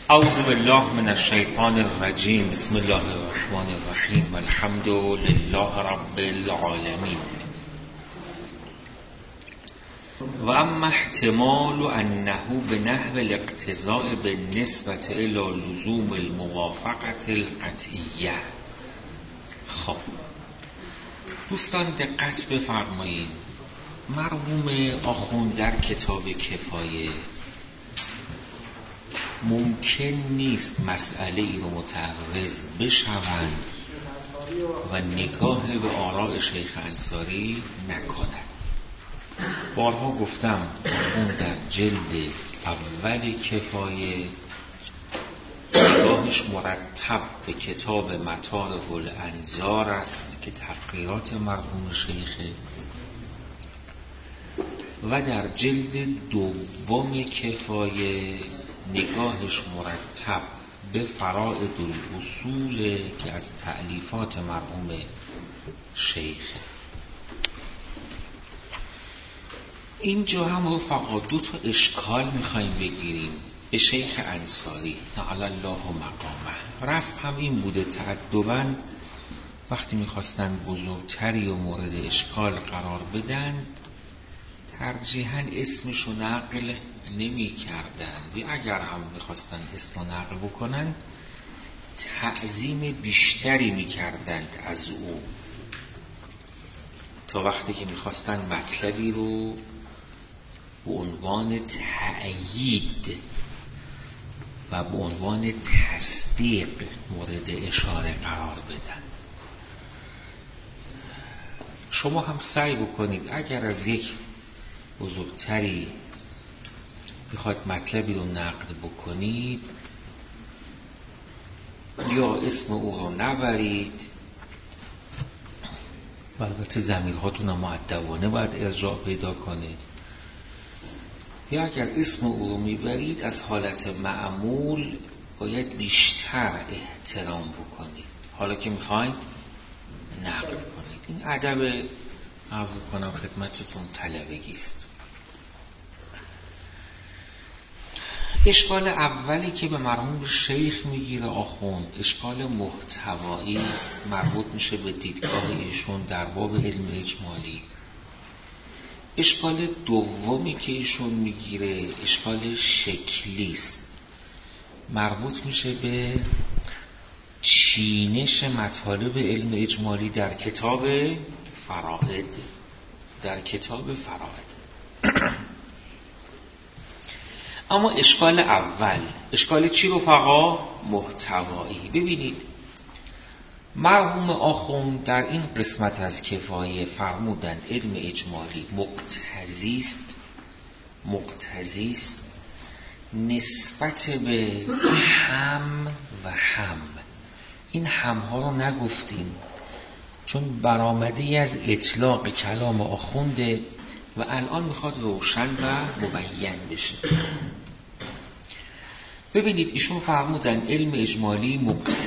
اعوذ بالله من الشیطان الرجیم. بسم الله الرحمن الرحیم. الحمد لله رب العالمین. و اما احتمال انه به نحو الاقتضاء بالنسبة الى لزوم الموافقة القطعیه. خب دوستان دقت بفرمایید. مرحوم آخوند در کتاب کفایه ممکن نیست مسئله ای رو متعرض بشوند و نگاه به آراء شیخ انصاری نکنند. بارها گفتم اون در جلد اول کفایه نگاهش مرتب به کتاب مطارق الانظار است که تحقیرات مرحوم شیخه، و در جلد دوم کفایه نگاهش مرتب به فرائد الاصول که از تألیفات مرحوم شیخه. اینجا هم رفقا دو تا اشکال میخواییم بگیریم به شیخ انصاری تعالی الله مقامه. رسم هم این بوده تأدباً وقتی میخواستن بزرگتری و مورد اشکال قرار بدن ترجیحاً اسمشو نقل نمی کردند، یا اگر هم میخواستن اسمو نقل بکنن تعظیم بیشتری میکردند از او، تا وقتی که میخواستن مطلبی رو به عنوان تأیید و به عنوان تصدیق مورد اشاره قرار بدن. شما هم سعی بکنید اگر از یک بزرگتری بخواید مطلبی رو نقد بکنید یا اسم او رو نبرید، و البته ضمیرهاتون هم مؤدبانه باید ارجاع پیدا کنید، یا اگر اسم او رو میبرید از حالت معمول باید بیشتر احترام بکنید حالا که میخواید نقد کنید. این ادب عرض بکنم خدمتتون طلبگی است. اشکال اولی که به مرحوم شیخ میگیره آخوند اشکال محتوایی است، مربوط میشه به دیدگاه ایشون در باب علم اجمالی. اشکال دومی که ایشون میگیره اشکال شکلی است، مربوط میشه به چینش مطالب علم اجمالی در کتاب فرائد. اما اشکال اول، اشکال چی رفقا؟ محتوایی. ببینید مرحوم آخوند در این قسمت از کفایه فرمودند علم اجمالی مقتضی است نسبت به هم و هم. این همها رو نگفتیم چون برآمده از اطلاق کلام آخونده و الان میخواد روشن و مبین بشه. ببینید ایشون فرمودن علم اجمالی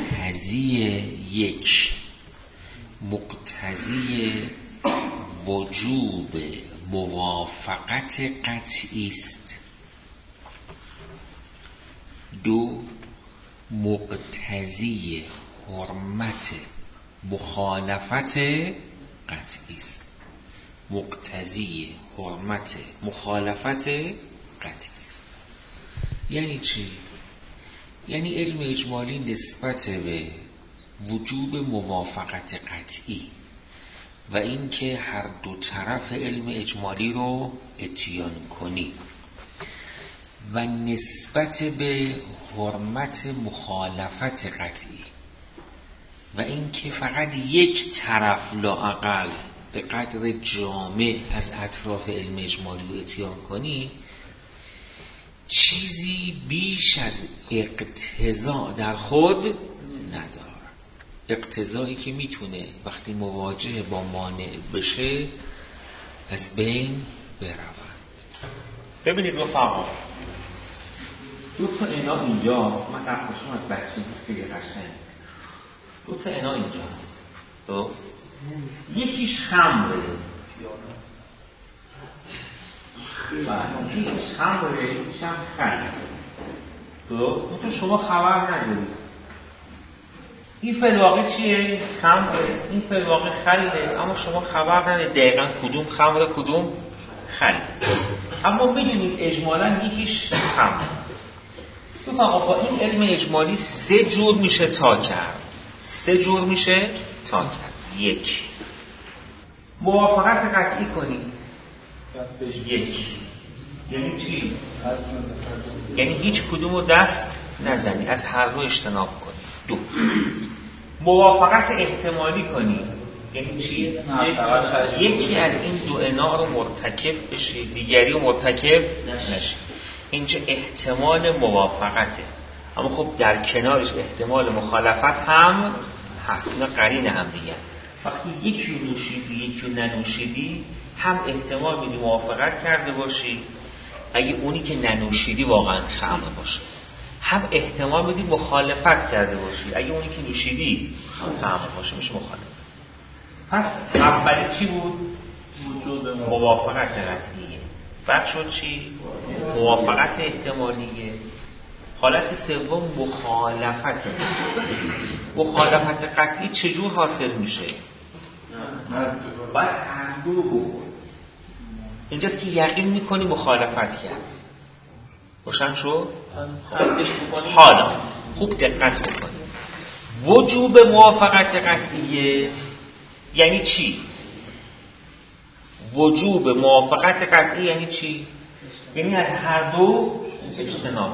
مقتضی وجوب موافقت قطعی است. 2 مقتضی حرمت مخالفت قطعی است. مقتضی حرمت مخالفت قطعی است. یعنی چی؟ یعنی علم اجمالی نسبت به وجوب موافقت قطعی و اینکه هر دو طرف علم اجمالی رو اتیان کنی و نسبت به حرمت مخالفت قطعی و اینکه فقط یک طرف لااقل به قدر جامع از اطراف علم اجمالی رو اتیان کنی، چیزی بیش از اقتضا در خود نداره. اقتضایی که میتونه وقتی مواجه با مانع بشه از بین بروند. ببینید رفقا دو تا اینا اینجاست. من در خوشم از بچگی خیلی قشنگ دو تا اینا اینجاست، درست؟ یکیش خمره، یکیش خمره، یکیش هم خمره. درست؟ تو شما خبر نداری این فلواقع چیه؟ خمره. این فلواقع خله، اما شما خبر نداری دقیقا کدوم خمره کدوم خله. اما میدونید اجمالا یکیش خمره. تو فقط با این علم اجمالی 3 جور میشه تا کرد. 3 جور میشه تا کرد. 1 موافقت قطعی کنی. 1 یعنی چی؟ یعنی هیچ کدوم رو دست نزنی، از هر دو اجتناب کنی. 2 موافقت احتمالی کنی. یعنی چی؟ یکی از این دو انواع رو مرتکب بشی، دیگری رو مرتکب نشی. اینجا احتمال موافقته، اما خب در کنارش احتمال مخالفت هم هست. اینا قرین هم دیگه. وقتی یکی رو نوشیدی یکی رو ننوشیدی، هم احتمال میدی موافقت کرده باشی اگه اونی که ننوشیدی واقعا خمر باشه، هم احتمال میدی مخالفت کرده باشی اگه اونی که نوشیدی خمر باشه، میشه مخالفت. پس اولی چی بود؟ موافقت قطعیه. بعد شد چی؟ موافقت احتمالیه. حالت سوم مخالفته. مخالفت قطعی چجور حاصل میشه؟ باید هر دو رو بکن. اینجاست که یقین میکنی مخالفت کرد. روشن شد؟ حالا خوب دقت بکنی. وجوب موافقت قطعیه یعنی چی؟ وجوب موافقت قطعی یعنی چی؟ یعنی از هر دو اجتناب.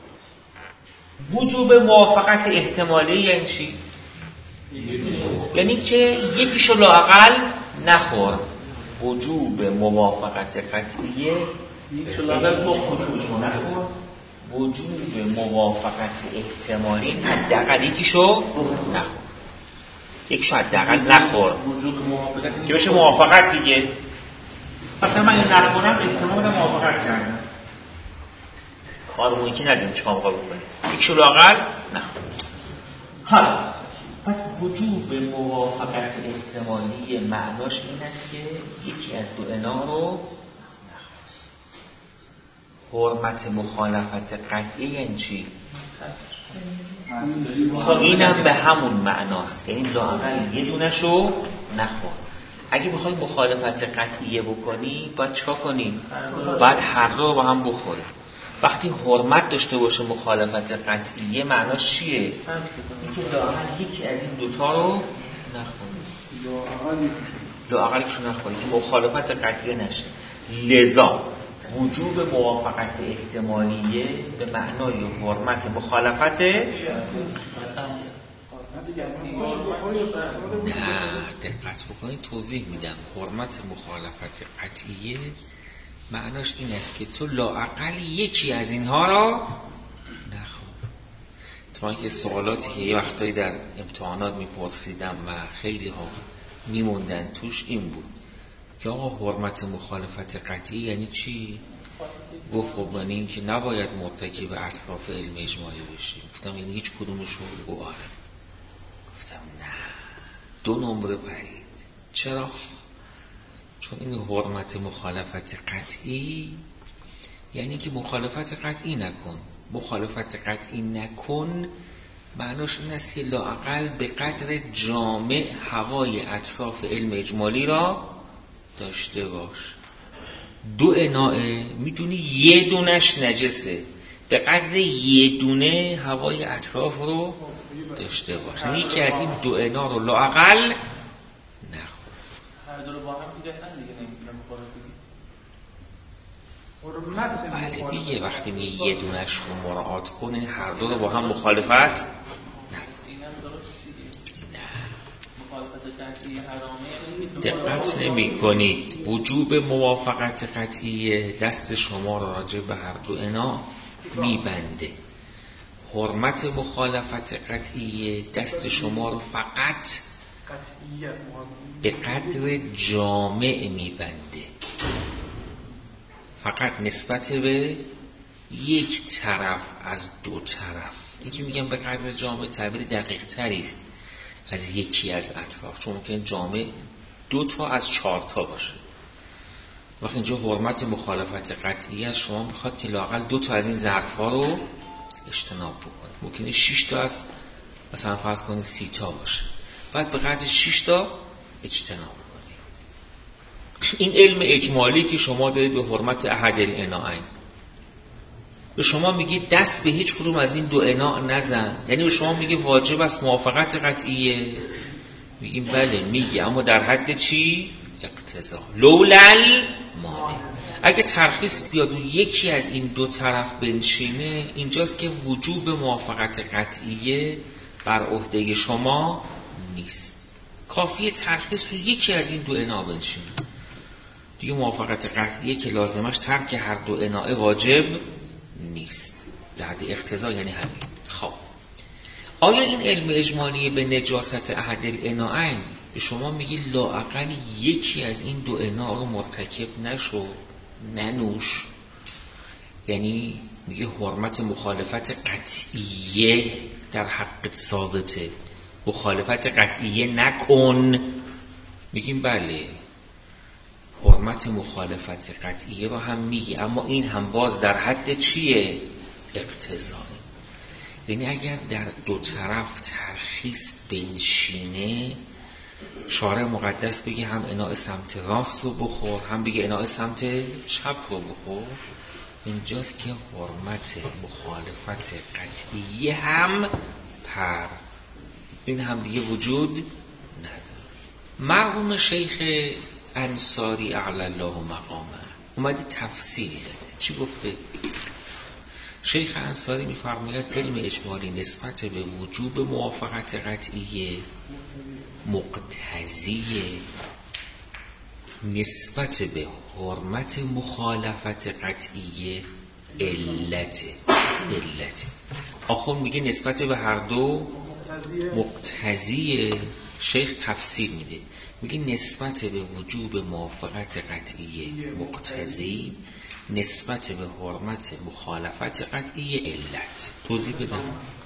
وجوب موافقت احتمالی یعنی چی؟ یعنی که یکیشو لااقل نخور. وجوب موافقت قطعیه یکیشو لااقل نخور. وجوب موافقت احتمالی حداقل یکیشو نخور. یکیشو حداقل نخور که بشه موافقت دیگه. مثلا من این نخورم احتمال موافقت کردم، کارمون که ندیم چه کار بکنیم، یکیشو لااقل نخور. حالا پس وجوب موافقت احتمالی معناش این است که یکی از دو انا رو حرمت مخالفت قطعی یعنی چی؟ اینم به همون معناست، یعنی لااقل یه دونشو نخور. اگه بخوای مخالفت قطعیه بکنی باید چیکار کنی؟ باید هر دو رو با هم بخوری. وقتی حرمت داشته باشه مخالفت قطعیه معناش چیه؟ اینکه لااقل یکی از این دوتا رو نخوری. لااقل یکیشو نخوری که مخالفت قطعیه نشه. لذا وجوب موافقت احتمالیه به معنای حرمت مخالفت نه. دقت بکنید توضیح میدم. حرمت مخالفت قطعیه معناش این است که تو لااقل یکی از اینها را نخواه. تو که سوالاتی که یه وقتایی در امتحانات میپرسیدم و خیلی ها میموندن توش این بود که آقا حرمت مخالفت قطعی یعنی چی؟ گفت خب یعنی این که نباید مرتکب اطراف علم اجمالی بشی. گفتم یعنی هیچ کدومش رو آره. گفتم نه، 2 نمره پرید. چرا؟ چون این حرمت مخالفت قطعی یعنی که مخالفت قطعی نکن. مخالفت قطعی نکن معناش این است که لااقل به قدر جامع هوای اطراف علم اجمالی را داشته باش. 2 اناعه میدونی یه دونش نجسه، به قدر یه دونه هوای اطراف رو داشته باش. یکی از این 2 انا رو لااقل نخور. هر دو رو با هم دیگه نمیتونه مخالفت بله دیگه، وقتی میگه یه دونش رو مراعات کنه هر دو رو با هم مخالفت دقت نمی کنید. وجوب موافقت قطعی دست شما را راجع به هر دو انا میبنده. حرمت مخالفت قطعی دست شما را فقط به قدر جامع میبنده، فقط نسبت به یک طرف از 2 طرف. این که میگم به قدر جامع تعبیر دقیق تری است از یکی از اطراف، چون ممکن جامع 2 تا از 4 تا باشه. وقتی اینجا حرمت مخالفت قطعی از شما میخواد که لااقل 2 تا از این ظرف ها رو اجتناب بکنید. ممکنه 6 تا از مثلا فرض کنید 30 تا باشه، بعد به قدر 6 تا اجتناب بکنید. این علم اجمالی که شما دارید به حرمت احد الاناءین، به شما میگه دست به هیچ کدوم از این دو اناء نزن، یعنی به شما میگه واجب است موافقت قطعیه. میگیم بله میگه، اما در حد چی؟ اقتضا. لولل مانع. اگه ترخیص بیاد و یکی از این دو طرف بنشینه، اینجاست که وجوب موافقت قطعیه بر عهده شما نیست. کافیه ترخیص رو یکی از این دو اناء بنشینه، دیگه موافقت قطعیه که لازمش ترک هر دو اناء واجب نیست. در حد اقتضا یعنی همین. خب آیا این علم اجمالی به نجاست احد الاناءین به شما میگه لااقل یکی از این دو اناء رو مرتکب نشو، ننوش؟ یعنی میگه حرمت مخالفت قطعیه در حق ثابته، مخالفت قطعیه نکن. میگیم بله، حرمت مخالفت قطعیه رو هم میگه، اما این هم باز در حد چیه؟ اقتضا. یعنی اگر در دو طرف ترخیص بنشینه، شارع مقدس بگه هم اناء سمت راست رو بخور، هم بگه اناء سمت چپ رو بخور، اینجاست که حرمت مخالفت قطعیه هم این هم دیگه وجود نداره. مرحوم شیخ انصاری اعلی الله مقامه اومده تفصیل داده. چی گفته؟ شیخ انصاری می‌فرماید علم اجمالی نسبت به وجوب موافقت قطعیه مقتضیه، نسبت به حرمت مخالفت قطعیه علته. آخون میگه نسبت به هر دو مقتضیه. شیخ تفسیر میده، میگه نسبت به وجوب موافقت قطعیه مقتضی، نسبت به حرمت مخالفت قطعیه علت. توضیح بدم.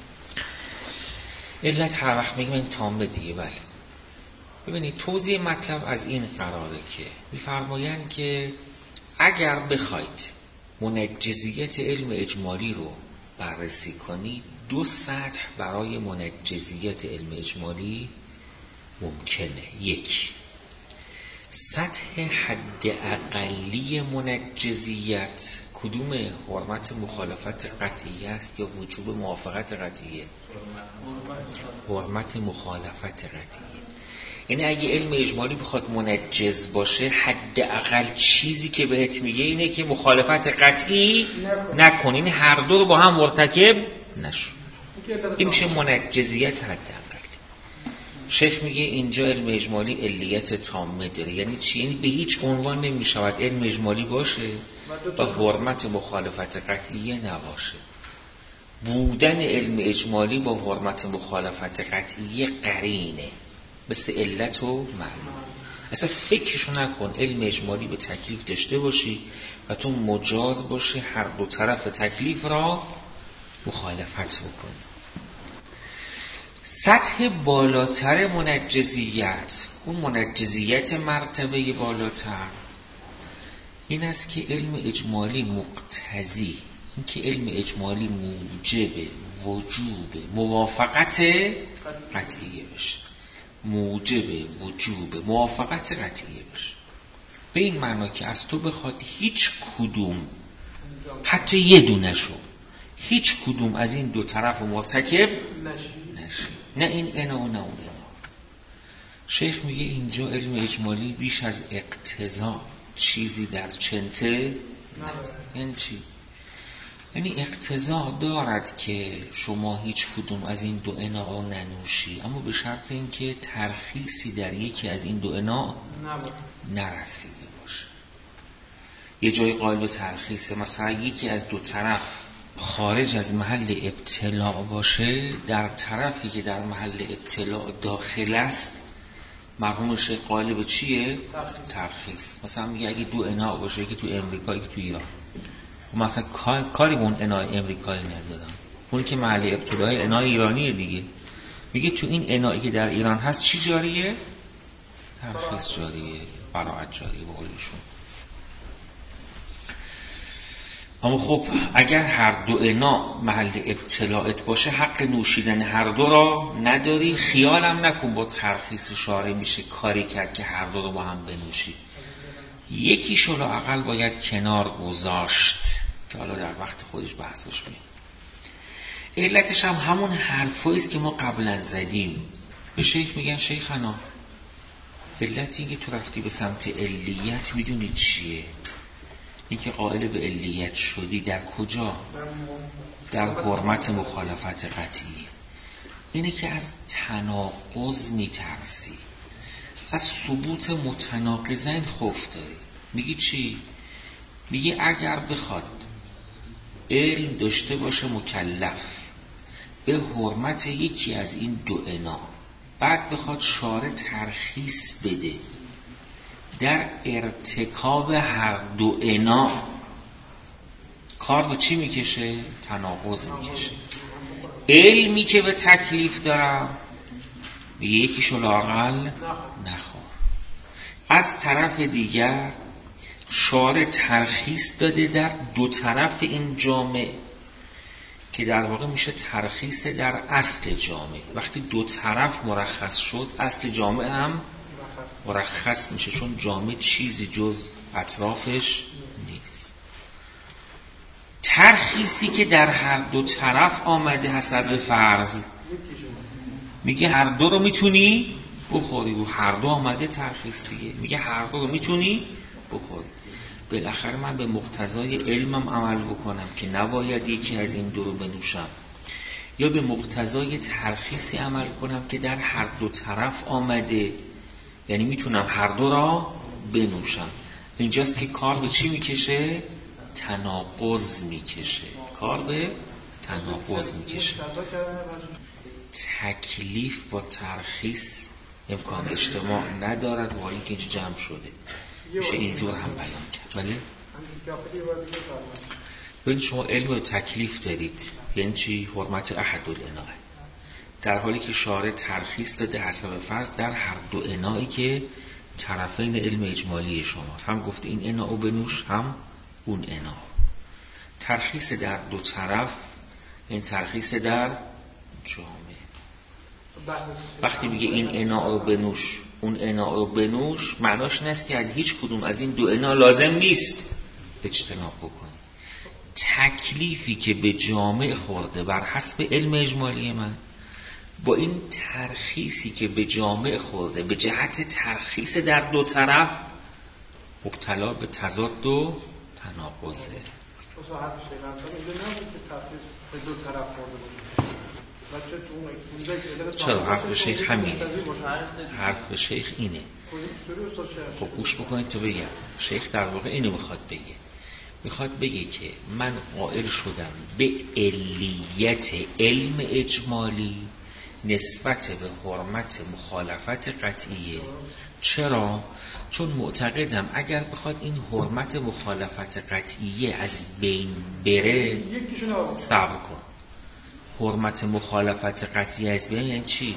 علت هر وقت میگم این تامه دیگه. بله ببینید توضیح مطلب از این قراره که میفرمایند که اگر بخواید منجزیت علم اجمالی رو بررسی کنید، دو سطح برای منجزیت علم اجمالی ممکنه. یک، سطح حد اقلی منجزیت. کدوم؟ حرمت مخالفت قطعیه است یا وجوب موافقت قطعیه؟ حرمت مخالفت قطعیه. یعنی اگه علم اجمالی بخواد منجز باشه، حد اقل چیزی که بهت میگه اینه که مخالفت قطعی نکن، این هر دو رو با هم مرتکب نشو. این میشه منجزیت حد اقل. شیخ میگه اینجا علم اجمالی علیت تامه داره. یعنی چی؟ یعنی به هیچ عنوان نمیشود علم اجمالی باشه و حرمت مخالفت قطعیه نباشه. بودن علم اجمالی با حرمت مخالفت قطعیه قرینه، مثل علت و معلوم. اصلا فکرشو نکن علم اجمالی به تکلیف داشته باشی و تو مجاز باشه هر دو طرف تکلیف را مخالفت بکنی. سطح بالاتر منجزیت، اون منجزیت مرتبه بالاتر، این است که علم اجمالی مقتضی، این که علم اجمالی موجب وجوب موافقت قطعیه بشه، موجب وجوب موافقت قطعیه بشه. به این معنا که از تو بخواد هیچ کدوم، حتی یه دونه شو، هیچ کدوم از این دو طرف مرتکب نشی، نه این انا و نه اون انا. شیخ میگه اینجا علم اجمالی بیش از اقتضا چیزی در چنته نداره. یعنی چی؟ یعنی اقتضا دارد که شما هیچ کدوم از این دو انا ننوشی، اما به شرط اینکه ترخیصی در یکی از این دو انا نرسیده باشه. یه جای قائل به ترخیصه، مثلا یکی از دو طرف خارج از محل ابتلاع باشه، در طرفی که در محل ابتلاع داخل است مرحوم شیخ قائل به چیه؟ ترخیص. مثلا میگه اگه دو انا باشه، یکی تو امریکا یکی تو ایران، مثلا کاری به اون انای امریکایی ندادم، اون که محل ابتلاع انای ایرانیه دیگه. میگه تو این انایی که در ایران هست چی جاریه؟ ترخیص جاریه، براعت جاریه به قولشون. اما خب اگر هر دو انا محل ابتلاعت باشه حق نوشیدن هر دو را نداری. خیالم نکن با ترخیص شارع میشه کاری کرد که هر دو رو با هم بنوشی. یکیشو لااقل باید کنار گذاشت که حالا در وقت خودش بحثش میاد. علتش هم همون حرفایی است که ما قبلا زدیم. به شیخ میگن شیخنا علت این که تو رفتی به سمت علیت میدونی چیه؟ این که قائل به علیت شدی در کجا؟ در حرمت مخالفت قطعی. اینه که از تناقض میترسی، از ثبوت متناقضین خوف داری. میگی چی؟ میگی اگر بخواد علم داشته باشه مکلف به حرمت یکی از این دو انا، بعد بخواد شارع ترخیص بده در ارتکاب هر دو انا، کار به چی میکشه؟ تناقض میکشه. علمی که به تکلیف دارم میگه یکیشو لااقل نخواه. از طرف دیگر شارع ترخیص داده در دو طرف این جامع که در واقع میشه ترخیص در اصل جامع. وقتی دو طرف مرخص شد اصل جامع هم مرخص میشه، چون جامع چیزی جز اطرافش نیست. ترخیصی که در هر دو طرف آمده حسب فرض میگه هر دو رو میتونی بخوری، و هر دو آمده ترخیص دیگه میگه هر دو رو میتونی بخوری. بالاخره من به مقتضای علمم عمل بکنم که نباید یکی از این دو رو بنوشم، یا به مقتضای ترخیصی عمل کنم که در هر دو طرف آمده، یعنی میتونم هر دو را بنوشم. اینجاست که کار به چی میکشه؟ تناقض میکشه. کار به تناقض میکشه. تکلیف با ترخیص امکان اجتماع ندارد، ولی که اینجا جمع شده میشه اینجور هم بیان کرد. بله؟ ببین شما علم و تکلیف دارید، یعنی چی؟ حرمت احدالاناء، در حالی که شارع ترخیص داده حسب فرض در هر دو انایی که طرفین علم اجمالی شماست. هم گفته این انا بنوش، هم اون انا. ترخیص در دو طرف، این ترخیص در جامع. وقتی میگه این انا بنوش اون انا بنوش، معناش نیست که از هیچ کدوم از این دو انا لازم نیست اجتناب بکنی. تکلیفی که به جامع خورده بر حسب علم اجمالی من، با این ترخیصی که به جامع خورده به جهت ترخیص در دو طرف، مبتلا به تضاد و تناقضه. چرا؟ حرف شیخ همینه. حرف شیخ اینه. خب گوش بکنید تو بگم. شیخ در واقع اینو میخواد بگه. میخواد بگه که من قائل شدم به علیت علم اجمالی نسبت به حرمت مخالفت قطعیه. چرا؟ چون معتقدم اگر بخواد این حرمت مخالفت قطعیه از بین بره، صبر کن، حرمت مخالفت قطعیه از بین یعنی چی؟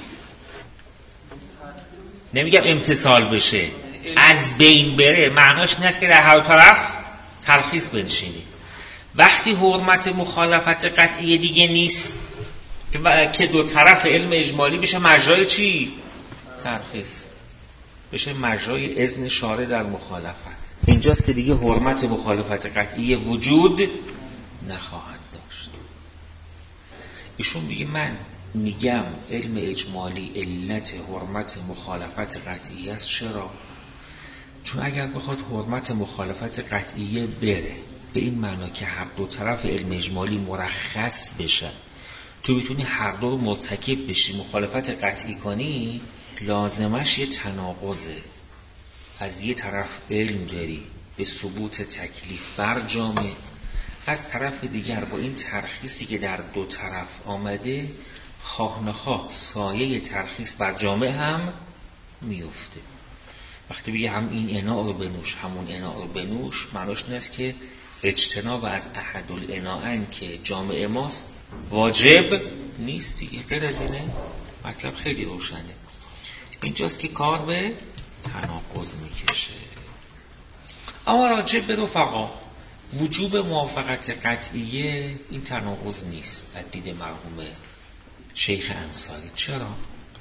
نمیگم امتصال بشه، از بین بره معناش نیست که در هر طرف ترخیص بنشینی. وقتی حرمت مخالفت قطعیه دیگه نیست که دو طرف علم اجمالی بشه مجرای چی؟ ترخیص، بشه مجرای اذن شارع در مخالفت. اینجاست که دیگه حرمت مخالفت قطعیه وجود نخواهد داشت. ایشون میگه من میگم علم اجمالی علت حرمت مخالفت قطعیه است. چرا؟ چون اگر بخواد حرمت مخالفت قطعیه بره به این معنا که هر دو طرف علم اجمالی مرخص بشن، تو میتونی هر دو رو مرتکب بشی، مخالفت قطعی کنی، لازمش یه تناقضه. از یه طرف علم داری به ثبوت تکلیف بر جامع، از طرف دیگر با این ترخیصی که در دو طرف آمده خواه نخواه سایه ترخیص بر جامع هم میفته. وقتی بگه هم این انا رو بنوش همون انا رو بنوش، معناش نیست که اجتناب از احدالاناء که جامع ماست واجب نیست دیگه. غیر از اینه مطلب خیلی روشنه. اینجاست که کار به تناقض میکشه. اما راجع به رفقا وجوب موافقت قطعیه این تناقض نیست از دید مرحوم شیخ انصاری. چرا؟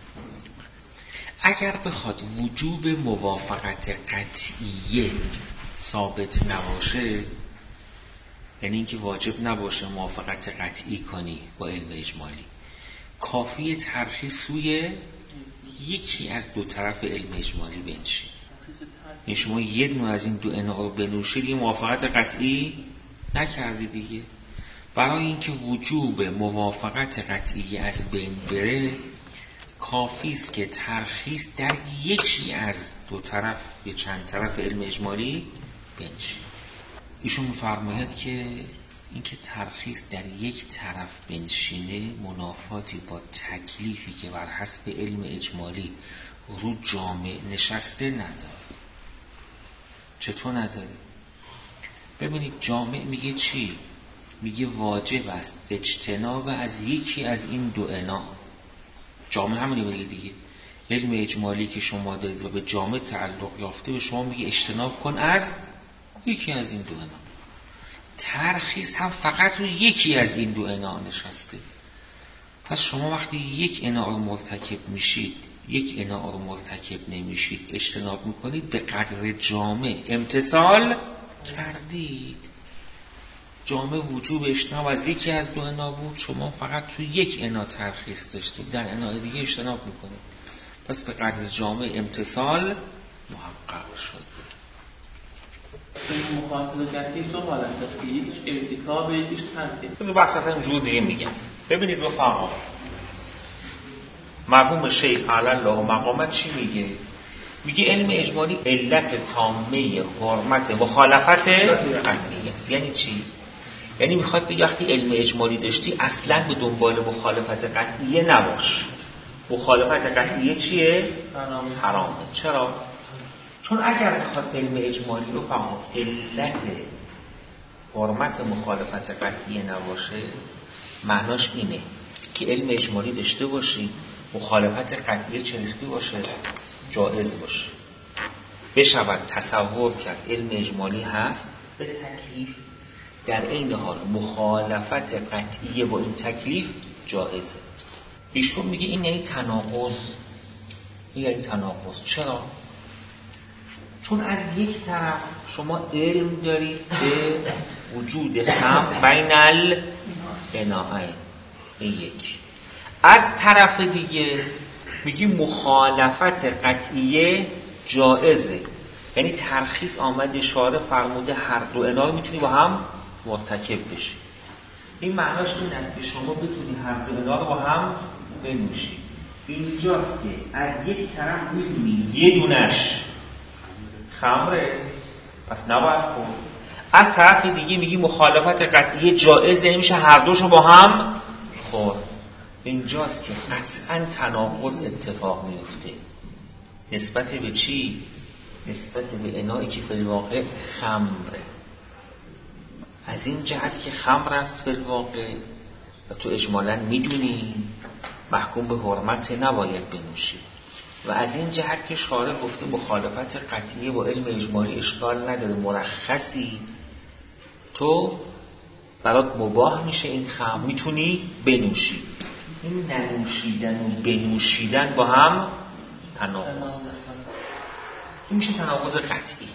اگر بخواد وجوب موافقت قطعیه ثابت نباشه، یعنی اینکه واجب نباشه موافقت قطعی کنی با علم اجمالی، کافی ترخیص روی یکی از دو طرف علم اجمالی بنشین. این شما یک نوع از این دو انواع رو بنوشید، یه موافقت قطعی نکردی دیگه. برای اینکه وجوب موافقت قطعی از بین بره، کافی است که ترخیص در یکی از دو طرف یا چند طرف علم اجمالی بنشین. ایشون می‌فرماید که اینکه ترخیص در یک طرف بنشینه منافاتی با تکلیفی که بر حسب علم اجمالی رو جامع نشسته نداره. چطور نداره؟ ببینید جامع میگه چی؟ میگه واجب است اجتناب از یکی از این دو انواع. جامع همونی میگه دیگه. علم اجمالی که شما دارید و به جامع تعلق یافته به شما میگه اجتناب کن از یکی از این دو انواع. ترخیص هم فقط روی یکی از این دو انواع نشسته. پس شما وقتی یک انواع رو مرتکب میشید، یک انواع رو مرتکب نمیشید، اجتناب میکنید، به قدر جامع امتثال کردید. جامع وجوب اجتناب از یکی از دو انواع بود، شما فقط توی یک انواع ترخیص داشتید، در انواع دیگه اجتناب میکنید. پس به قدر جامع امتثال محقق شد. این مخاطبه کردی تو حالت است که یکیش ارتکاب یکیش ترک. بذار بحث اصلا جور دیگه میگم. ببینید رفقا، مرحوم شیخ علی الله مقامت چی میگه؟ میگه علم اجمالی علت تامه حرمت مخالفت قطعی است. یعنی چی؟ یعنی میخواد بگه وقتی علم اجمالی داشتی اصلا به دنبال مخالفت قطعیه نباش. مخالفت قطعیه چیه؟ حرامه. چرا؟ چون اگر بخواد علم اجمالی رو فهم علت حرمت مخالفت قطعیه نباشه، معناش اینه که علم اجمالی داشته باشی، مخالفت قطعیه چریختی باشه، جائز باشه. بشود تصور کرد علم اجمالی هست به تکلیف، در این حال مخالفت قطعیه با این تکلیف جائزه. ایشون میگه این یعنی تناقض. یعنی تناقض. چرا؟ چون از یک طرف شما علم دارید به وجود خمر بین الاناءین، یک. از طرف دیگه میگی مخالفت قطعیه جائزه. یعنی ترخیص آمده، شارع فرموده هر دو اناء میتونی با هم مرتکب بشی. این معناش این است که شما بتونی هر دو اناء رو با هم بنوشی. اینجاست که از یک طرف میدونی یه دونش خمره، پس نباید خورد. از طرف دیگه میگی مخالفت قطعیه جائزه، نمیشه هر دوشو با هم خورد. اینجاست که قطعا تناقض اتفاق میفته. نسبت به چی؟ نسبت به انایی که فی الواقع خمره. از این جهت که خمر است فی الواقع و تو اجمالاً میدونی محکوم به حرمت نباید بنوشی، و از این جهت که شارع گفته مخالفت قطعیه با علم اجمالی اشکال نداره، مرخصی، تو برات مباح میشه این خمر، میتونی بنوشی. این ننوشیدن و بنوشیدن با هم تناقض. این میشه تناقض قطعی.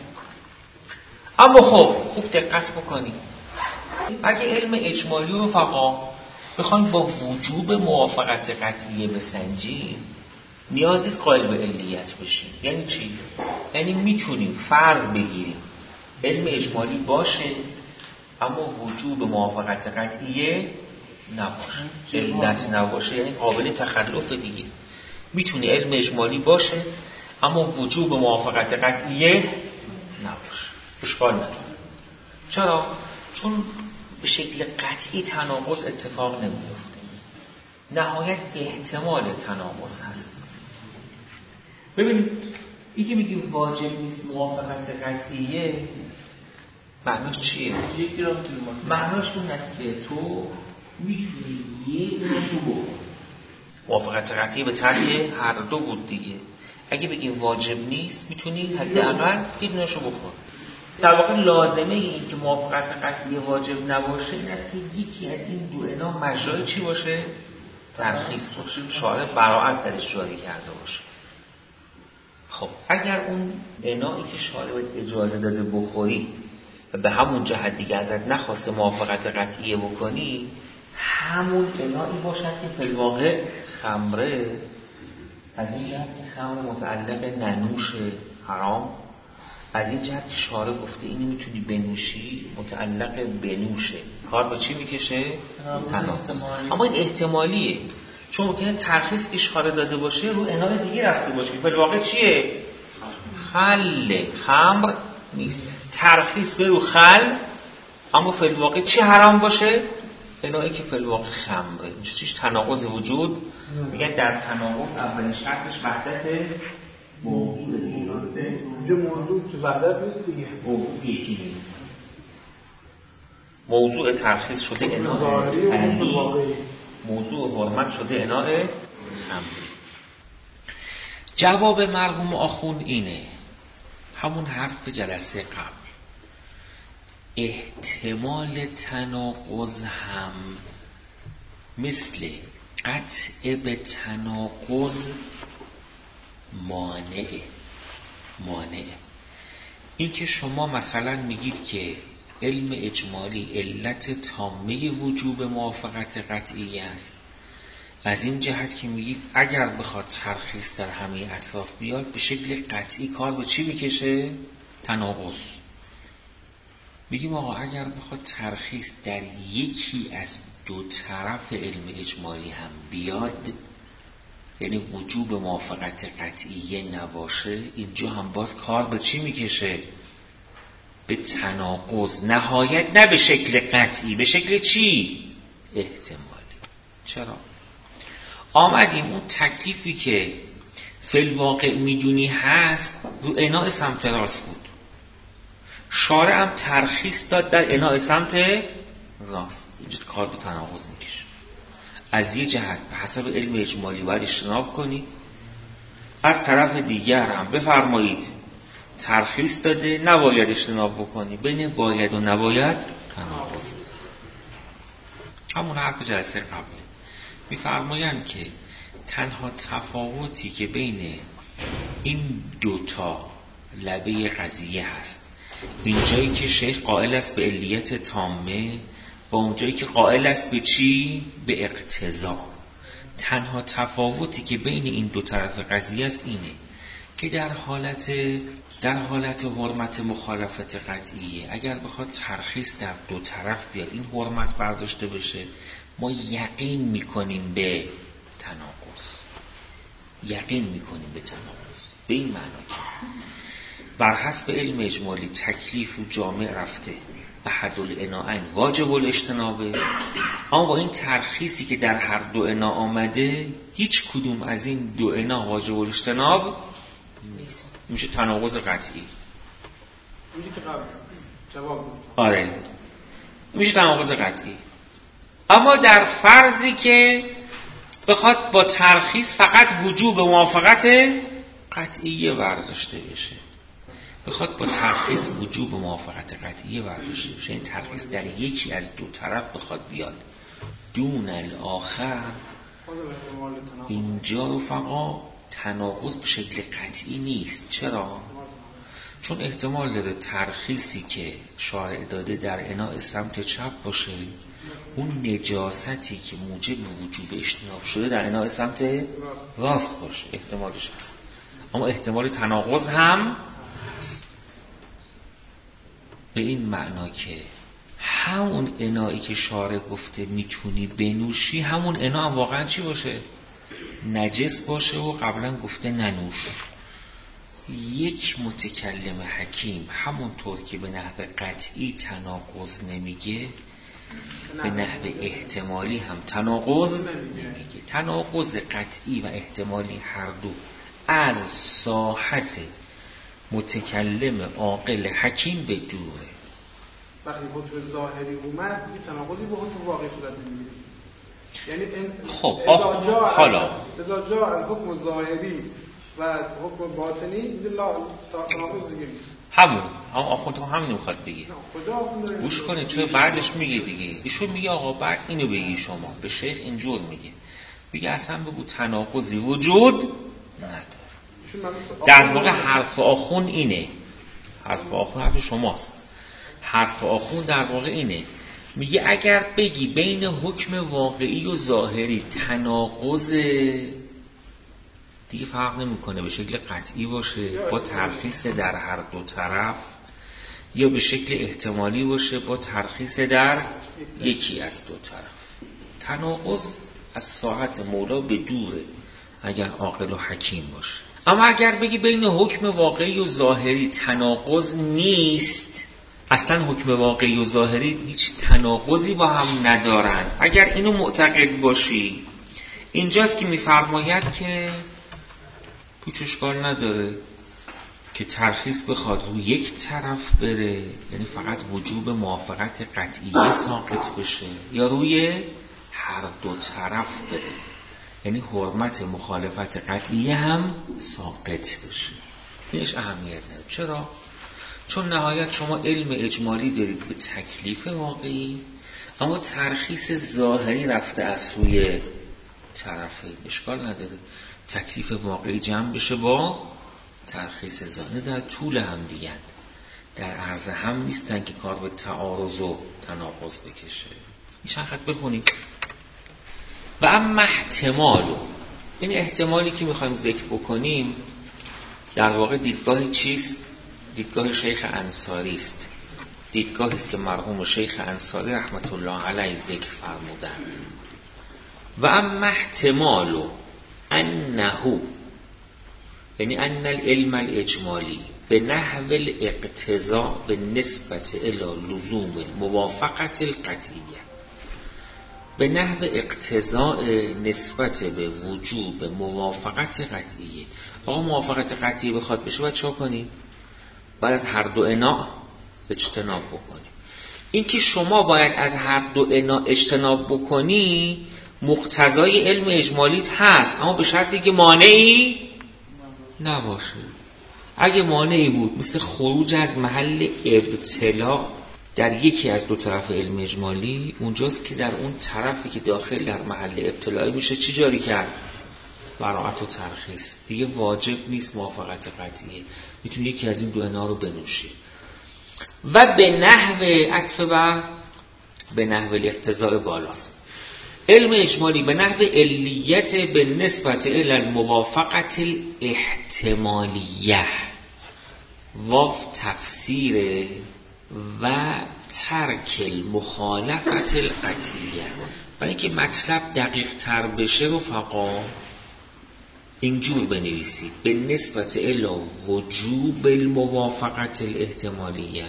اما خوب دقت بکنی، اگه علم اجمالی رو فقط بخوایم با وجوب موافقت قطعیه بسنجیم، نیازی است قائل به علیت بشیم. یعنی چی؟ یعنی میتونیم فرض بگیریم علم اجمالی باشه اما وجوب موافقت قطعیه نباشه، علت نباشه، یعنی قابل تخلف دیگه. میتونه علم اجمالی باشه اما وجوب موافقت قطعیه نباشه، اشکال نداره. چرا؟ چون به شکل قطعی تناقض اتفاق نمیفته، نهایت احتمال تناقض هست. ببینید این که میگیم واجب نیست موافقت قطعیه، معناش چیه؟ معناش اون است که تو میتونی یه دونشو بخور. موافقت قطعیه به طرح هر دو بود دیگه. اگه بگیم واجب نیست، میتونی حداقل یه دونشو بخور. در واقع لازمه این که موافقت قطعی واجب نباشه این است که یکی از این دو انا مجرای چی باشه؟ ترخیص باشه، شارع براعت درش جاری کرده باشه. خب اگر اون انایی که شارع اجازه داده بخوری و به همون جهت دیگه ازت نخواسته موافقت قطعی بکنی، همون انایی باشد که فی الواقع خمره، از این جهت که خمر متعلق ننوش حرام، از این جهت که شارع گفته اینی میتونی بنوشی متعلق بنوشه، کار با چی میکشه؟ تناقض. اما این احتمالیه، چون ممکنه ترخیص که شارع داده باشه رو انای دیگه رفته باشه، فی الواقع چیه؟ خل، خمر نیست. ترخیص به رو خل، اما فی الواقع چی حرام باشه؟ انایی که فی الواقع خمره. این چیز تناقض وجود میگن در تناقض اولین شرطش وحدت موضوع دیگه هسته. اینجا موضوع تو وحدت نیست دیگه، موضوع یکی نیست. موضوع ترخیص شده اناء علی، موضوع حرمت شده اناء خمری. جواب مرحوم آخوند اینه، همون حرف جلسه قبل، احتمال تناقض هم مثل قطع به تناقض مانعه. این که شما مثلا میگید که علم اجمالی علت تامه وجوب موافقت قطعی است، از این جهت که میگید اگر بخواد ترخیص در همه اطراف بیاد به شکل قطعی کار به چی میکشه؟ تناقض. میگیم آقا اگر بخواد ترخیص در یکی از دو طرف علم اجمالی هم بیاد، یعنی وجوب موافقت قطعی نباشه، اینجا هم باز کار به چی میکشه؟ به تناقض. نهایت نه به شکل قطعی، به شکل چی؟ احتمالی. چرا؟ آمدیم اون تکلیفی که فی الواقع میدونی هست رو اناء سمت راست بود، شارع هم ترخیص داد در اناء سمت راست، اینجا کار به تناقض میکشه. از یه جهت به حسب علم اجمالی باید اجتناب کنی، از طرف دیگر هم بفرمایید ترخیص داده نباید اجتناب بکنی. بین باید و نباید تناقض. همون حرف جلسه قبل میفرمایند که تنها تفاوتی که بین این دوتا لبه قضیه هست، اینجایی که شیخ قائل است به علیت تامه و اونجایی که قائل است به چی؟ به اقتضا. تنها تفاوتی که بین این دو طرف قضیه است اینه که در حالت حرمت مخالفت قطعیه اگر بخواد ترخیص در دو طرف بیاد این حرمت برداشته بشه، ما یقین میکنیم به تناقض. به این معنی که بر حسب علم اجمالی تکلیف و جامع رفته احد الاناءین واجب الاجتنابه، اما با این ترخیصی که در هر دو انا آمده هیچ کدوم از این دو انا واجب الاجتناب نیست، میشه تناقض قطعی. میشه که قبل جواب آره میشه تناقض قطعی. اما در فرضی که بخواد با ترخیص فقط وجوب موافقت قطعیه برداشته بشه، بخواد با ترخیص وجوب موافقت قطعیه برداشته بشه، این ترخیص در یکی از دو طرف بخواد بیاد دون الاخر، اینجا رفقا تناقض به شکل قطعی نیست. چرا؟ چون احتمال داره ترخیصی که شارع داده در اناء سمت چپ باشه، اون نجاستی که موجب وجوب اجتناب شده در اناء سمت راست باشه، احتمالش هست. اما احتمال تناقض هم هست، به این معنا که همون انایی که شارع گفته میتونی بنوشی، همون انا هم واقعا چی باشه؟ نجس باشه و قبلا گفته ننوش. یک متکلم حکیم همونطور که به نحو قطعی تناقض نمیگه، به نحو احتمالی هم تناقض نمیگه. تناقض قطعی و احتمالی هر دو از ساحت متکلم عاقل حکیم به دوره. وقتی حکم ظاهری اومد یه تناقضی با حکم واقعی صورت نمیگیره. یعنی خب حالا اذا جاء الحکم ظاهری و حکم باطنی اینجا تناقض دیگه نیست. همون آخوند همین میخواد بگه. گوش کنید چه بعدش میگه دیگه. ایشون میگه آقا بعد اینو بگی شما. به شیخ اینجور میگه اصلا بگو تناقضی وجود نداره. در واقع حرف آخوند اینه. حرف آخوند حرف شماست. حرف آخوند در واقع اینه. میگه اگر بگی بین حکم واقعی و ظاهری تناقض، دیگه فرق نمیکنه به شکل قطعی باشه با ترخیص در هر دو طرف یا به شکل احتمالی باشه با ترخیص در یکی از دو طرف. تناقض از ساعت مولا به دوره اگر عاقل و حکیم باشه. اما اگر بگی بین حکم واقعی و ظاهری تناقض نیست، اصلا حکم واقعی و ظاهری هیچ تناقضی با هم ندارن، اگر اینو معتقد باشی، اینجاست که میفرماید که هیچ اشکال نداره که ترخیص بخواد رو یک طرف بره، یعنی فقط وجوب موافقت قطعیه ساقط بشه، یا روی هر دو طرف بره، یعنی حرمت مخالفت قطعیه هم ساقط بشه. اینش اهمیت نداره. چرا؟ چون نهایت شما علم اجمالی دارید به تکلیف واقعی، اما ترخیص ظاهری رفته از روی طرفین. اشکال نداره تکلیف واقعی جمع بشه با ترخیص ظاهری. در طول هم دیگه، در عرض هم نیستن که کار به تعارض و تناقض بکشه. این چند خط بخونیم. و اما احتمالو، این احتمالی که میخوایم ذکر بکنیم در واقع دیدگاهی چیست؟ دیدگاه شیخ انصاری است. دیدگاهی است که مرحوم شیخ انصاری رحمت الله علیه ذکر فرمودند. و اما احتمالو انه، یعنی ان العلم الاجمالی به نحو الاقتضاء به نسبت الى لزوم موافقت القطعیه، به نحو اقتضاء نسبت به وجوب موافقت قطعیه. آقا موافقت قطعیه بخواد بشه باید چه کنیم؟ باید از هر دو عنا اجتناب بکنیم. این که شما باید از هر دو عنا اجتناب بکنی مقتضای علم اجمالیت هست، اما به شرطی که مانعی نباشه. اگه مانعی بود مثل خروج از محل ابتلا در یکی از دو طرف علم اجمالی، اونجاست که در اون طرفی که داخل در محل ابتلایی میشه چی جاری کرد؟ براءت و ترخیص. دیگه واجب نیست موافقت قطعیه، میتونی یکی از این دو عنا رو بنوشی. و به نحو عطف بر به نحو الاقتضاء بالاست. علم اجمالی به نحو علیت به نسبت الی الموافقت الاحتمالیه، واو تفسیر و ترک المخالفت القطعیه. برای اینکه مطلب دقیق تر بشه رفقا اینجور بنویسید: به نسبت الی وجوب الموافقت الاحتمالیه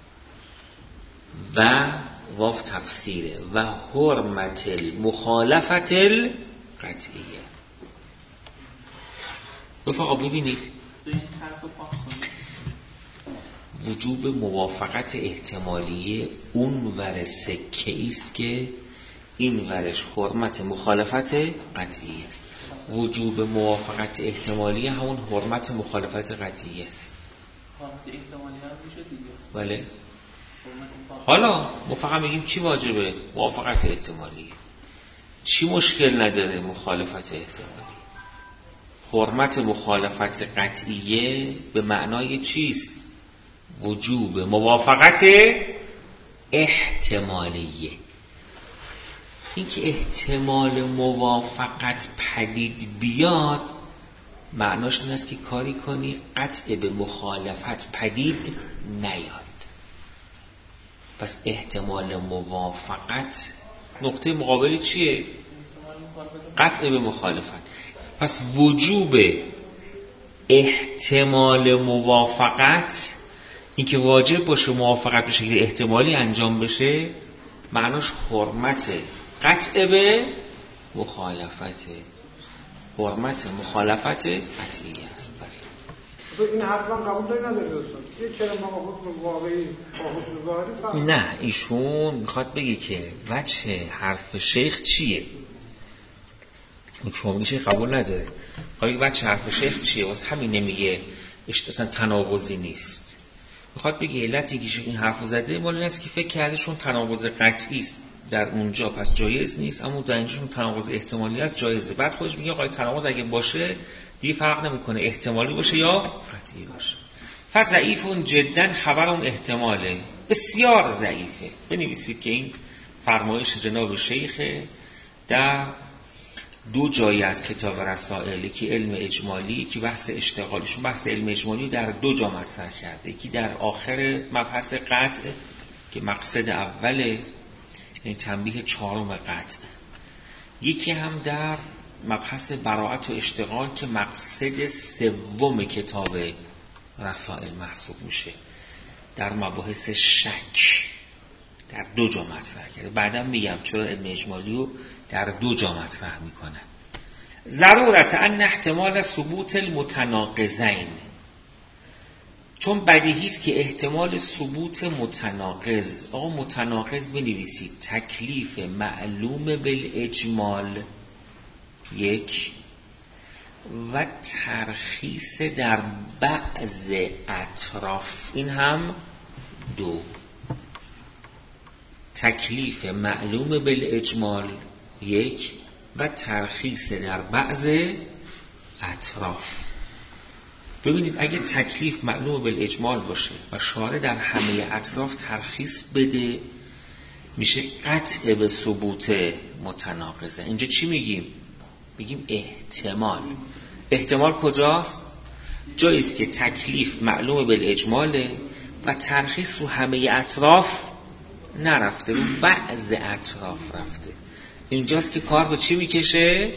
و واو تفسیره و حرمت المخالفت القطعیه. رفقا ببینید وجوب موافقت احتمالیه اون ور سکه است که این ورش حرمت مخالفت قطعی است. وجوب موافقت احتمالیه همون حرمت مخالفت قطعی است. حرمت احتمالیه هم میشه دیگه. بله. حالا ما فقط میگیم چی واجبه؟ موافقت احتمالیه. چی مشکل نداره مخالفت احتمالی؟ حرمت مخالفت قطعیه به معنای چیست؟ وجوب موافقت احتمالیه. این که احتمال موافقت پدید بیاد معناش این است که کاری کنی قطع به مخالفت پدید نیاد. پس احتمال موافقت نقطه مقابلی چیه؟ قطع به مخالفت. پس وجوب احتمال موافقت، این که واجب باشه موافقت به شکل احتمالی انجام بشه، معناش حرمت قطع به مخالفت، حرمت مخالفت قطعی است. این حتما قبول داری نداری دوستان؟ یه کلمه حکم واقعی با حکم ظاهری فرق. نه، ایشون میخواد بگه که وجه حرف شیخ چیه؟ شما میگه شیخ قبول نداره، حالا وجه حرف شیخ چیه؟ واسه همین نمیگه اصلا تناقضی نیست. میخواد بگه علتی که این حرف زده مال این است که فکر کرده چون تناقض قطعی است در اونجا پس جایز نیست، اما در اینجا چون تناقض احتمالی است جایزه. بعد خودش میگه آقای تناقض اگه باشه دیگه فرق نمیکنه احتمالی باشه یا قطعی باشه. فضعیف جدا خبر اون احتماله، بسیار ضعیفه. بنویسید که این فرمایش جناب شیخ در 2 جایی از کتاب رسائل، یکی علم اجمالی، یکی بحث اشتغالشون. بحث علم اجمالی در 2 جا مطرح کرده، یکی در آخر مبحث قطع که مقصد اوله، این تنبیه 4 قطع، یکی هم در مبحث براءت و اشتغال که مقصد 3 کتاب رسائل محسوب میشه، در مباحث شک در 2 جا مطرح کرده. بعدم میگم چرا علم اجمالی رو در 2 جا مطرح میکنه. ضرورت ان احتمال ثبوت المتناقضین، چون بدیهی است که احتمال ثبوت متناقض، آقا متناقض بنویسید، تکلیف معلوم بالاجمال 1 و ترخیص در بعض اطراف، این هم 2. تکلیف معلوم بالاجمال 1 و ترخیص در بعض اطراف. ببینید اگه تکلیف معلوم بالاجمال باشه و شارع در همه اطراف ترخیص بده میشه قطع به ثبوت متناقضه. اینجا چی میگیم؟ میگیم احتمال. احتمال کجاست؟ جایی است که تکلیف معلوم بالاجماله و ترخیص رو همه اطراف نرفته، رو بعض اطراف رفته. اینجاست که کار به چی میکشه؟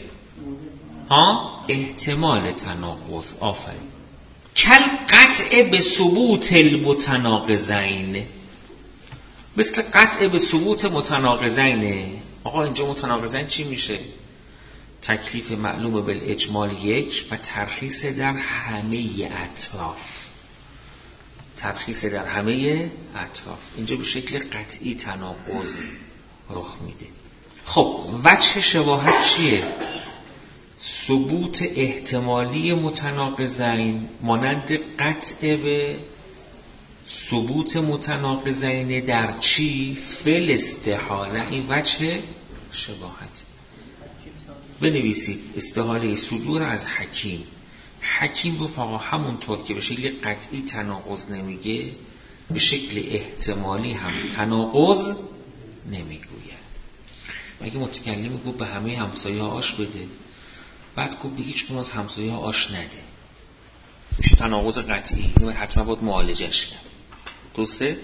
احتمال تناقض. آفرین. کل قطع به ثبوت المتناقضین، مثل قطع به ثبوت متناقضینه. آقا اینجا متناقضین چی میشه؟ تکلیف معلوم بالاجمال 1 و ترخیص در همه اطراف. ترخیص در همه اطراف اینجا به شکل قطعی تناقض رخ میده. خب وجه شباهت چیه؟ ثبوت احتمالی متناقضین مانند قطع به ثبوت متناقضین در چی؟ فل استحاله. این وجه شباهت. بنویسید استحاله صدور از حکیم. حکیم رفقا همونطور که به شکل قطعی تناقض نمیگه، به شکل احتمالی هم تناقض نمیگوید. مگه متکلم گفت به همه همسایه آش بده، بعد گفت به هیچ کدوم از همسایه آش نده، میشه تناقض قطعی، اینو حتما باید معالجش کرد. درسته؟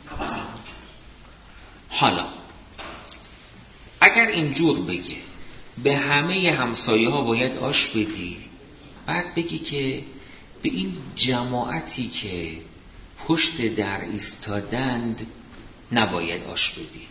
حالا اگر اینجور بگه به همه همسایه ها باید آش بدی، بعد بگی که به این جماعتی که پشت در ایستادند نباید آش بدی،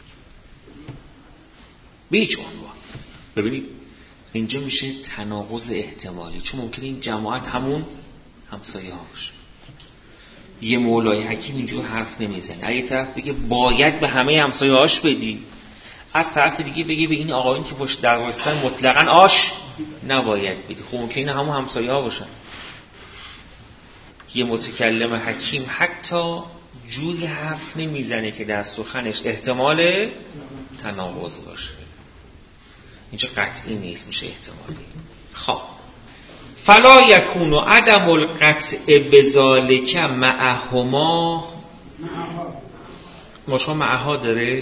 به هیچ عنوان. ببینید اینجا میشه تناقض احتمالی، چون ممکنه این جماعت همون همسایه ها باشه. یه مولای حکیم اینجور حرف نمیزنه. اگه طرف بگه باید به همه همسایه آش بدی، از طرف دیگه بگه به این آقایون که پشت در وایستن مطلقاً آش نباید بدی، خب ممکنه همون همسایه ها باشن. یه متکلم حکیم حتی جوری حرف نمیزنه که در سخنش احتمال تناقض باشه. اینجا قطعی نیست، میشه احتمالی. خب فلا یکون عدم القطع بذالک معهما. ما شما معها داره؟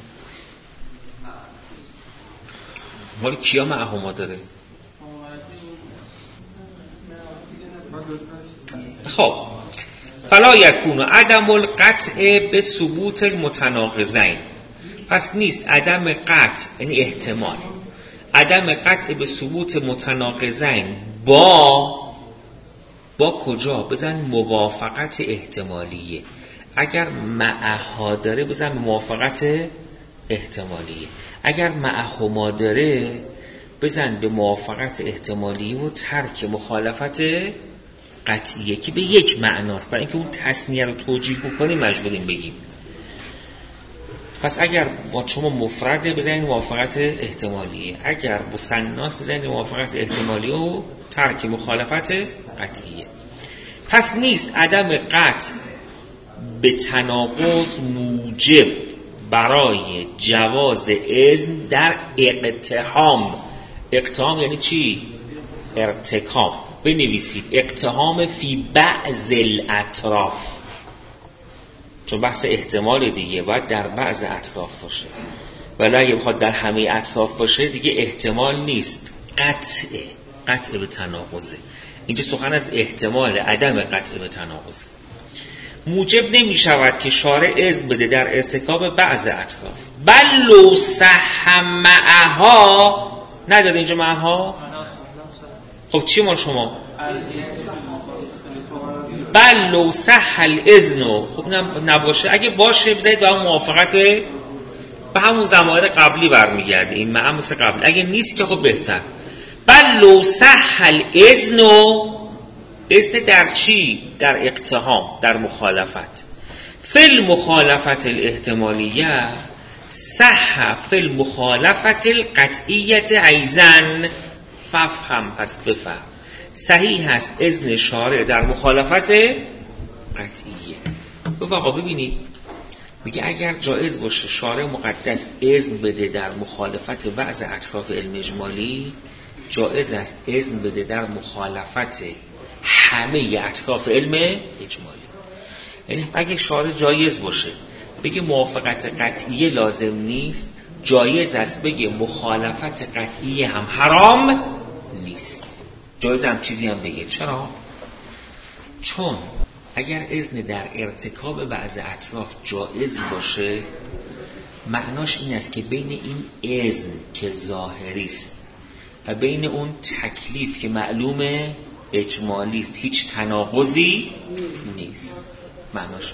ولی کیا معهما داره؟ خب فلا یکون عدم القطع به ثبوت المتناقضین، پس نیست عدم قطع، یعنی احتمال عدم قطع به ثبوت متناقضین با کجا؟ بزن موافقت احتمالیه. اگر معها داره بزن موافقت احتمالیه، اگر معهما داره بزن به موافقت احتمالیه و ترک مخالفت قطعیه که به یک معناست. برای اینکه اون تصنیه رو توجیه بکنیم مجبوریم بگیم. پس اگر با شما مفرده بزنید موافقت احتمالیه، اگر مثناست بزنید موافقت احتمالیه و ترک مخالفت قطعیه. پس نیست عدم قطع به تناقض موجب برای جواز اذن در اقتحام. اقتحام یعنی چی؟ ارتکاب. بنویسید اقتحام فی بعض الاطراف، چون بحث احتمال دیگه باید در بعض اطراف باشه، ولی اگه بخواد در همه اطراف باشه دیگه احتمال نیست، قطع به تناقضه. اینجا سخن از احتمال عدم قطع به تناقضه. موجب نمی شود که شارع اذن بده در ارتکاب بعض اطراف. بل لو صح معها، نداده اینجا معها؟ خب چی مال شما؟ بل لو صح الاذن، خب نباشه، اگه باشه بذارید با هم موافقت به همون ضمائر قبلی برمیگرده، این معنی مثل قبل. اگه نیست که خب بهتر. بل لو صح الاذن، اذن در چی؟ در اقتحام، در مخالفت. فی المخالفت الاحتمالیه صح فی المخالفت القطعیت ایزن ففهم، پس بفهم. صحیح هست اذن شارع در مخالفت قطعیه. رفقا ببینید میگه اگر جایز باشه شارع مقدس اذن بده در مخالفت بعض اطراف علم اجمالی، جایز است اذن بده در مخالفت همه اطراف علم اجمالی. یعنی اگه شارع جایز باشه بگه موافقت قطعیه لازم نیست، جایز است بگه مخالفت قطعیه هم حرام نیست. جایز هم چیزی هم بگه. چرا؟ چون اگر اذن در ارتکاب بعض اطراف جایز باشه، معناش این است که بین این اذن که ظاهری است و بین اون تکلیف که معلوم اجمالی است هیچ تناقضی نیست. معناش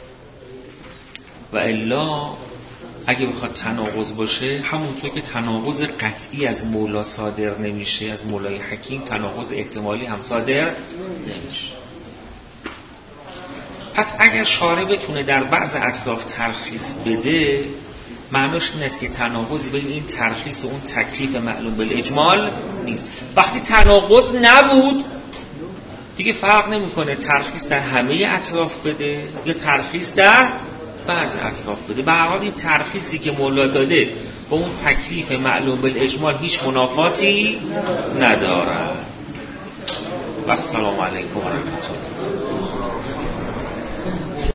و الا اگه بخواد تناقض باشه، همونطور که تناقض قطعی از مولا صادر نمیشه، از مولای حکیم، تناقض احتمالی هم صادر نمیشه. پس اگر شارع بتونه در بعض اطراف ترخیص بده، معناش این است که تناقضی بین این ترخیص و اون تکلیف معلوم بالاجمال نیست. وقتی تناقض نبود دیگه فرق نمیکنه ترخیص در همه اطراف بده یا ترخیص در بعض اطراف بده. به هر حال این ترخیصی که مولا داده با اون تکلیف معلوم بالاجمال هیچ منافاتی نداره. و السلام علیکم و رحمت الله.